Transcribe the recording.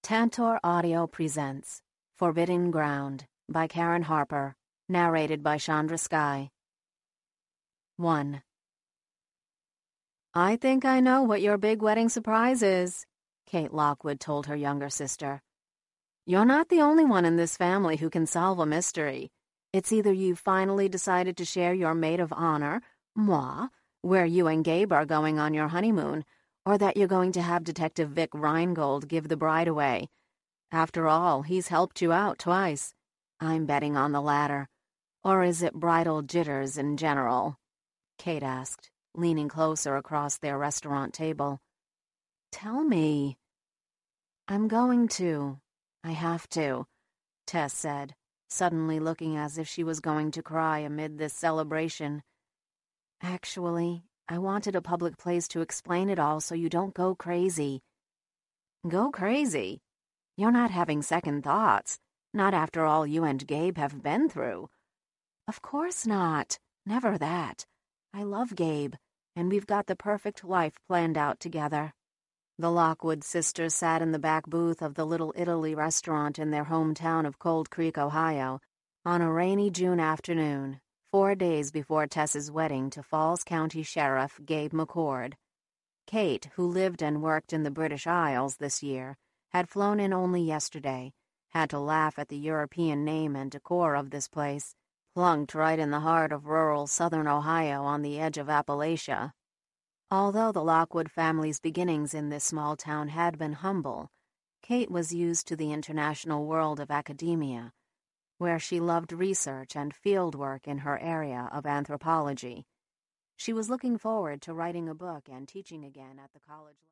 Tantor Audio presents Forbidden Ground by Karen Harper, narrated by Chandra Sky. 1. "I think I know what your big wedding surprise is," Kate Lockwood told her younger sister. "You're not the only one in this family who can solve a mystery. It's either you've finally decided to share your maid of honor, moi, where you and Gabe are going on your honeymoon, or that you're going to have Detective Vic Reingold give the bride away. After all, he's helped you out twice. I'm betting on the latter. Or is it bridal jitters in general?" Kate asked, leaning closer across their restaurant table. "Tell me." "I'm going to. I have to," Tess said, suddenly looking as if she was going to cry amid this celebration. "Actually, I wanted a public place to explain it all so you don't go crazy." "Go crazy? You're not having second thoughts, not after all you and Gabe have been through." "Of course not. Never that. I love Gabe, and we've got the perfect life planned out together." The Lockwood sisters sat in the back booth of the Little Italy restaurant in their hometown of Cold Creek, Ohio, on a rainy June afternoon, 4 days before Tess's wedding to Falls County Sheriff Gabe McCord. Kate, who lived and worked in the British Isles this year, had flown in only yesterday, had to laugh at the European name and decor of this place, plunked right in the heart of rural southern Ohio on the edge of Appalachia. Although the Lockwood family's beginnings in this small town had been humble, Kate was used to the international world of academia, where she loved research and field work in her area of anthropology. She was looking forward to writing a book and teaching again at the college.